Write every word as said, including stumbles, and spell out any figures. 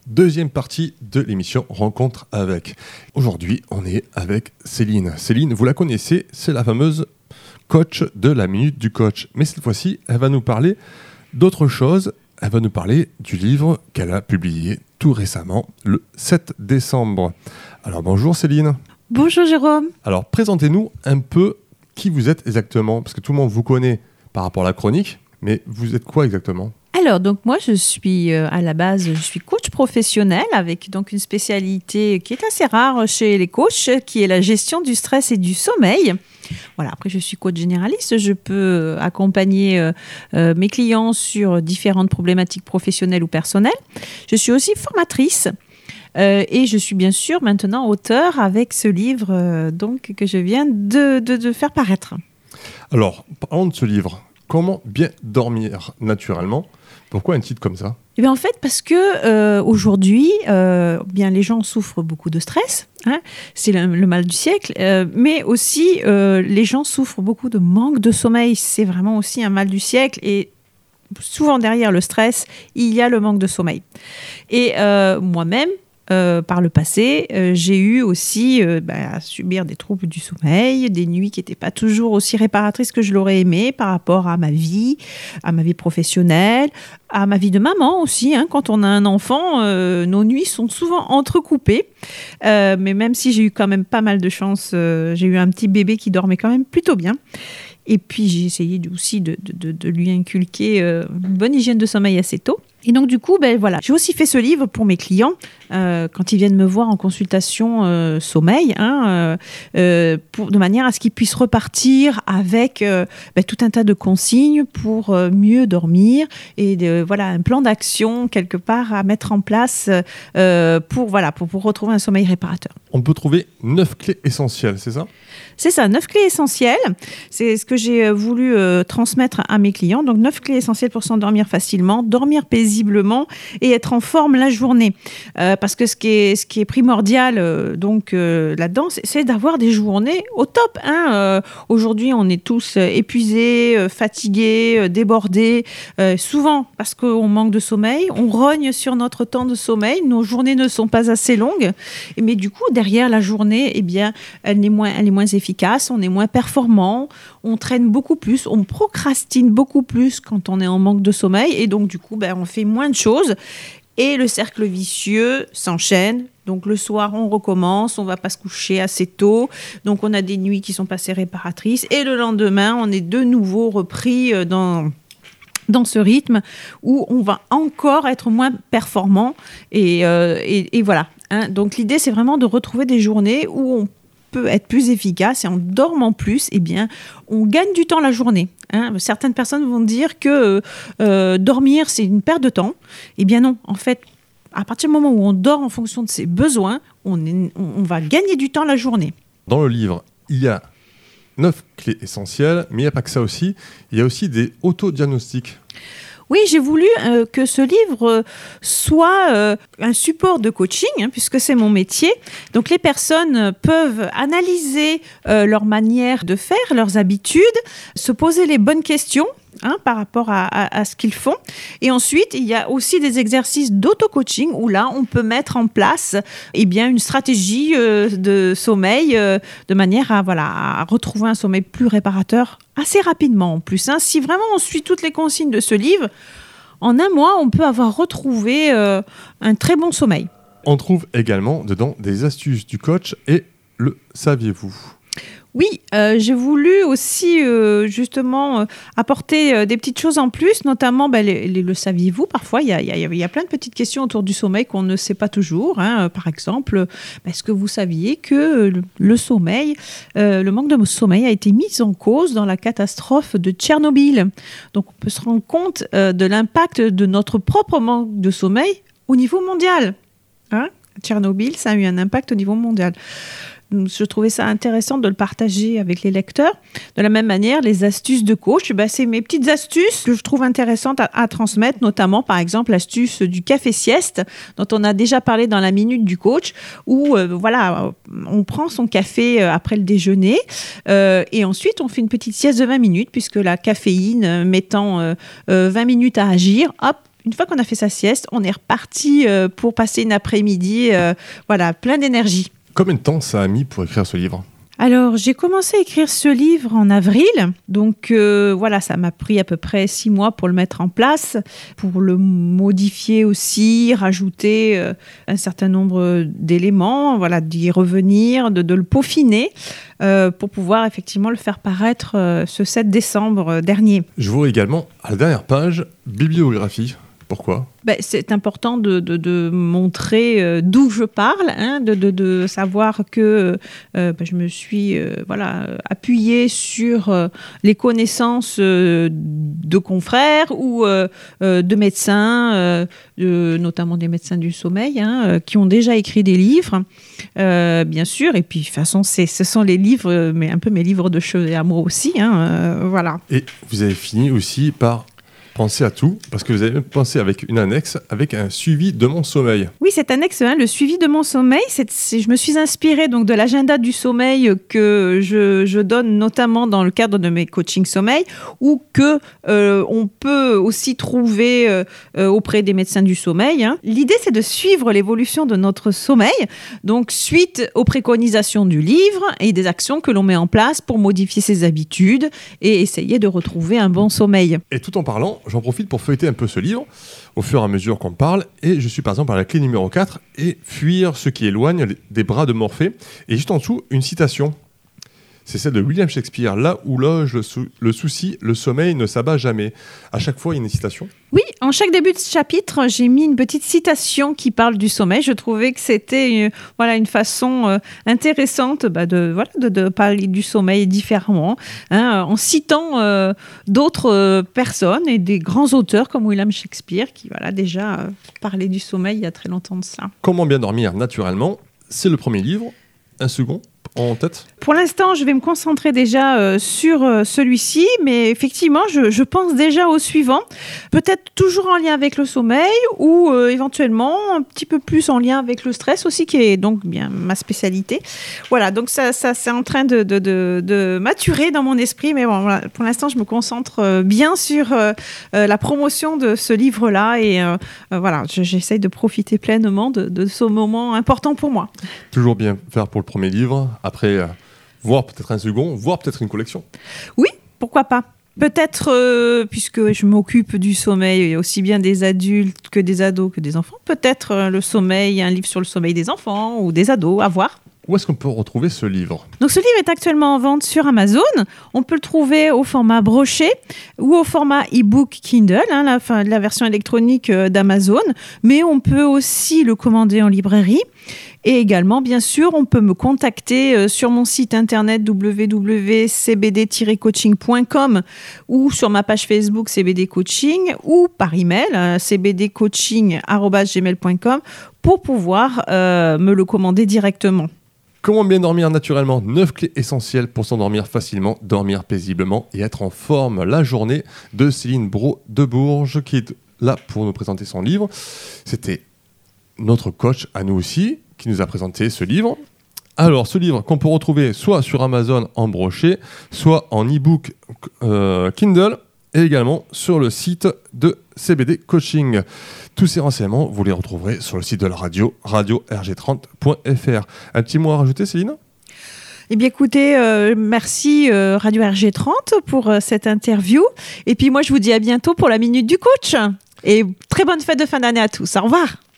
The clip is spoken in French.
Deuxième partie de l'émission Rencontre avec. Aujourd'hui, on est avec Céline. Céline, vous la connaissez, c'est la fameuse coach de la Minute du Coach. Mais cette fois-ci, elle va nous parler d'autre chose. Elle va nous parler du livre qu'elle a publié tout récemment, le sept décembre. Alors bonjour Céline. Bonjour Jérôme. Alors présentez-nous un peu qui vous êtes exactement, parce que tout le monde vous connaît par rapport à la chronique, mais vous êtes quoi exactement ? Alors, donc moi, je suis euh, à la base, je suis coach professionnel avec donc une spécialité qui est assez rare chez les coachs, qui est la gestion du stress et du sommeil. Voilà, après, je suis coach généraliste. Je peux accompagner euh, euh, mes clients sur différentes problématiques professionnelles ou personnelles. Je suis aussi formatrice. Euh, et je suis bien sûr maintenant auteure avec ce livre euh, donc, que je viens de, de, de faire paraître. Alors, parlons de ce livre. Comment bien dormir naturellement ? Pourquoi un titre comme ça ? Eh bien, en fait, parce que euh, aujourd'hui, euh, bien les gens souffrent beaucoup de stress, hein, c'est le, le mal du siècle, euh, mais aussi euh, les gens souffrent beaucoup de manque de sommeil. C'est vraiment aussi un mal du siècle et souvent derrière le stress, il y a le manque de sommeil. Et euh, moi-même, Euh, par le passé, euh, j'ai eu aussi euh, bah, à subir des troubles du sommeil, des nuits qui n'étaient pas toujours aussi réparatrices que je l'aurais aimé par rapport à ma vie, à ma vie professionnelle, à ma vie de maman aussi. Hein. Quand on a un enfant, euh, nos nuits sont souvent entrecoupées. Euh, mais même si j'ai eu quand même pas mal de chance, euh, j'ai eu un petit bébé qui dormait quand même plutôt bien. Et puis, j'ai essayé aussi de, de, de lui inculquer euh, une bonne hygiène de sommeil assez tôt. Et donc, du coup, ben, voilà, j'ai aussi fait ce livre pour mes clients euh, quand ils viennent me voir en consultation euh, sommeil, hein, euh, euh, pour, de manière à ce qu'ils puissent repartir avec euh, ben, tout un tas de consignes pour euh, mieux dormir et de, voilà, un plan d'action quelque part à mettre en place euh, pour, voilà, pour, pour retrouver un sommeil réparateur. On peut trouver neuf clés essentielles, c'est ça ? C'est ça, neuf clés essentielles. C'est ce que j'ai voulu euh, transmettre à mes clients. Donc, neuf clés essentielles pour s'endormir facilement, dormir paisiblement et être en forme la journée. Euh, parce que ce qui est, ce qui est primordial euh, donc, euh, là-dedans, c'est, c'est d'avoir des journées au top. Hein. Euh, aujourd'hui, on est tous épuisés, euh, fatigués, euh, débordés. Euh, souvent, parce qu'on manque de sommeil, on rogne sur notre temps de sommeil. Nos journées ne sont pas assez longues. Mais du coup, derrière la journée, eh bien, elle est moins, elle est moins efficace. efficace, on est moins performant, on traîne beaucoup plus, on procrastine beaucoup plus quand on est en manque de sommeil et donc du coup, ben, on fait moins de choses et le cercle vicieux s'enchaîne. Donc le soir, on recommence, on ne va pas se coucher assez tôt, donc on a des nuits qui sont pas assez réparatrices et le lendemain, on est de nouveau repris dans... dans ce rythme où on va encore être moins performant et, euh, et, et voilà. Hein. Donc l'idée, c'est vraiment de retrouver des journées où on peut être plus efficace et en dormant plus, eh bien, on gagne du temps la journée. Hein. Certaines personnes vont dire que euh, dormir, c'est une perte de temps. Eh bien non, en fait, à partir du moment où on dort en fonction de ses besoins, on, est, on va gagner du temps la journée. Dans le livre, il y a neuf clés essentielles, mais il n'y a pas que ça aussi. Il y a aussi des autodiagnostics. Oui, j'ai voulu euh, que ce livre soit euh, un support de coaching, hein, puisque c'est mon métier. Donc, les personnes peuvent analyser euh, leur manière de faire, leurs habitudes, se poser les bonnes questions hein, par rapport à, à, à ce qu'ils font. Et ensuite, il y a aussi des exercices d'auto-coaching où là, on peut mettre en place eh bien, une stratégie euh, de sommeil euh, de manière à, voilà, à retrouver un sommeil plus réparateur assez rapidement en plus. Hein. Si vraiment on suit toutes les consignes de ce livre, en un mois, on peut avoir retrouvé euh, un très bon sommeil. On trouve également dedans des astuces du coach et le saviez-vous ? Oui, euh, j'ai voulu aussi euh, justement euh, apporter euh, des petites choses en plus, notamment bah, les, les, le saviez-vous. Parfois, il y a, y, a, y a plein de petites questions autour du sommeil qu'on ne sait pas toujours. Hein. Par exemple, est-ce que vous saviez que le, le sommeil, euh, le manque de sommeil a été mis en cause dans la catastrophe de Tchernobyl. Donc, on peut se rendre compte euh, de l'impact de notre propre manque de sommeil au niveau mondial. Hein. Tchernobyl, ça a eu un impact au niveau mondial. Je trouvais ça intéressant de le partager avec les lecteurs. De la même manière, les astuces de coach, ben c'est mes petites astuces que je trouve intéressantes à, à transmettre, notamment, par exemple, l'astuce du café sieste, dont on a déjà parlé dans la minute du coach, où euh, voilà, on prend son café après le déjeuner euh, et ensuite, on fait une petite sieste de vingt minutes, puisque la caféine euh, mettant euh, euh, vingt minutes à agir, hop, une fois qu'on a fait sa sieste, on est reparti euh, pour passer une après-midi, euh, voilà, plein d'énergie. Combien de temps ça a mis pour écrire ce livre ? Alors, j'ai commencé à écrire ce livre en avril. Donc, euh, voilà, ça m'a pris à peu près six mois pour le mettre en place, pour le modifier aussi, rajouter euh, un certain nombre d'éléments, voilà, d'y revenir, de, de le peaufiner, euh, pour pouvoir effectivement le faire paraître euh, ce sept décembre dernier. Je vois également, à la dernière page, bibliographie. Pourquoi ? Ben, c'est important de, de, de montrer euh, d'où je parle, hein, de, de, de savoir que euh, ben, je me suis euh, voilà, appuyée sur euh, les connaissances euh, de confrères ou euh, euh, de médecins, euh, de, notamment des médecins du sommeil, hein, euh, qui ont déjà écrit des livres, euh, bien sûr. Et puis, de toute façon, c'est, ce sont les livres, mais un peu mes livres de chevet à moi aussi. Hein, euh, voilà. Et vous avez fini aussi par... Pensez à tout, parce que vous avez même pensé avec une annexe, avec un suivi de mon sommeil. Oui, cette annexe, hein, le suivi de mon sommeil, c'est, c'est, je me suis inspirée donc, de l'agenda du sommeil que je, je donne notamment dans le cadre de mes coachings sommeil, ou que euh, on peut aussi trouver euh, auprès des médecins du sommeil. Hein. L'idée, c'est de suivre l'évolution de notre sommeil, donc suite aux préconisations du livre et des actions que l'on met en place pour modifier ses habitudes et essayer de retrouver un bon sommeil. Et tout en parlant, j'en profite pour feuilleter un peu ce livre au fur et à mesure qu'on parle, et je suis par exemple à la clé numéro quatre, et fuir ce qui éloigne des bras de Morphée, et juste en dessous une citation, c'est celle de William Shakespeare: là où loge le, sou- le souci, le sommeil ne s'abat jamais. À chaque fois il y a une citation. Oui, en chaque début de chapitre, j'ai mis une petite citation qui parle du sommeil. Je trouvais que c'était une, voilà, une façon euh, intéressante bah, de, voilà, de, de parler du sommeil différemment, hein, en citant euh, d'autres euh, personnes et des grands auteurs comme William Shakespeare qui voilà, déjà euh, parlaient du sommeil il y a très longtemps de ça. Comment bien dormir naturellement, c'est le premier livre. Un second en tête ? Pour l'instant, je vais me concentrer déjà euh, sur euh, celui-ci, mais effectivement, je, je pense déjà au suivant. Peut-être toujours en lien avec le sommeil ou euh, éventuellement un petit peu plus en lien avec le stress aussi, qui est donc bien ma spécialité. Voilà, donc ça, ça c'est en train de, de, de, de maturer dans mon esprit, mais bon, voilà, pour l'instant, je me concentre euh, bien sur euh, euh, la promotion de ce livre-là et euh, euh, voilà, je, j'essaye de profiter pleinement de, de ce moment important pour moi. Toujours bien faire pour le premier livre, après euh, voir peut-être un second, voir peut-être une collection. Oui, pourquoi pas. Peut-être, euh, puisque je m'occupe du sommeil aussi bien des adultes que des ados que des enfants, peut-être euh, le sommeil, un livre sur le sommeil des enfants ou des ados, à voir. Où est-ce qu'on peut retrouver ce livre ? Donc ce livre est actuellement en vente sur Amazon. On peut le trouver au format broché ou au format e-book Kindle, hein, la, fin, la version électronique euh, d'Amazon. Mais on peut aussi le commander en librairie. Et également, bien sûr, on peut me contacter euh, sur mon site internet w w w point c b d tiret coaching point com ou sur ma page Facebook C B D Coaching ou par email euh, c b d coaching arobase gmail point com pour pouvoir euh, me le commander directement. Comment bien dormir naturellement ? neuf clés essentielles pour s'endormir facilement, dormir paisiblement et être en forme la journée, de Céline Brault de Bourges, qui est là pour nous présenter son livre. C'était notre coach à nous aussi, qui nous a présenté ce livre. Alors, ce livre qu'on peut retrouver soit sur Amazon en broché, soit en e-book euh, Kindle, et également sur le site de C B D Coaching. Tous ces renseignements, vous les retrouverez sur le site de la radio, radio r g trente point f r. Un petit mot à rajouter, Céline ? Eh bien, écoutez, euh, merci euh, Radio R G trente pour euh, cette interview. Et puis moi, je vous dis à bientôt pour la Minute du Coach. Et très bonne fête de fin d'année à tous. Au revoir.